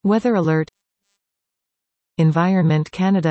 Weather alert. Environment Canada.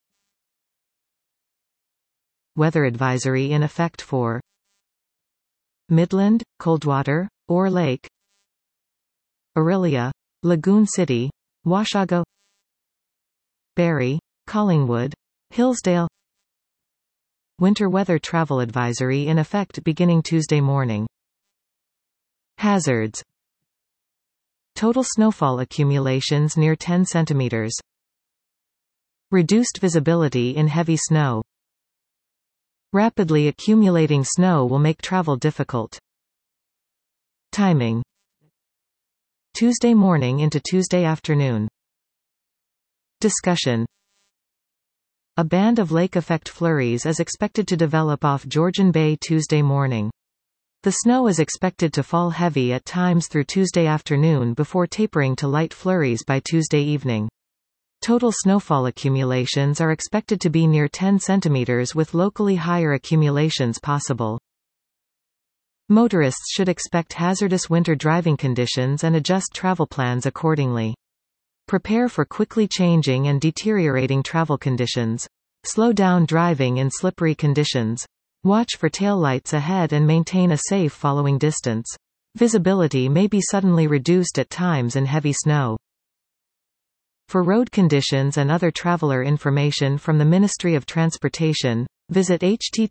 Weather advisory in effect for Midland, Coldwater, Orr Lake, Orillia, Lagoon City, Washago, Barrie, Collingwood, Hillsdale. Winter weather travel advisory in effect beginning Tuesday morning. Hazards. Total snowfall accumulations near 10 centimeters. Reduced visibility in heavy snow. Rapidly accumulating snow will make travel difficult. Timing. Tuesday morning into Tuesday afternoon. Discussion. A band of lake effect flurries is expected to develop off Georgian Bay Tuesday morning. The snow is expected to fall heavy at times through Tuesday afternoon before tapering to light flurries by Tuesday evening. Total snowfall accumulations are expected to be near 10 centimeters with locally higher accumulations possible. Motorists should expect hazardous winter driving conditions and adjust travel plans accordingly. Prepare for quickly changing and deteriorating travel conditions. Slow down driving in slippery conditions. Watch for taillights ahead and maintain a safe following distance. Visibility may be suddenly reduced at times in heavy snow. For road conditions and other traveler information from the Ministry of Transportation, visit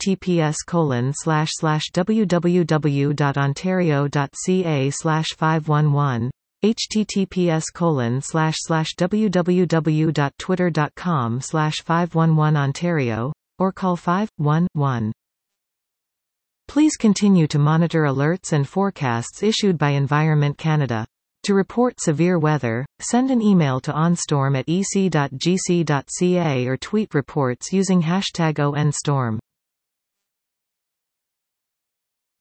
https://www.ontario.ca/511, https://www.twitter.com/511ontario, or call 511. Please continue to monitor alerts and forecasts issued by Environment Canada. To report severe weather, send an email to onstorm@ec.gc.ca or tweet reports using #ONStorm.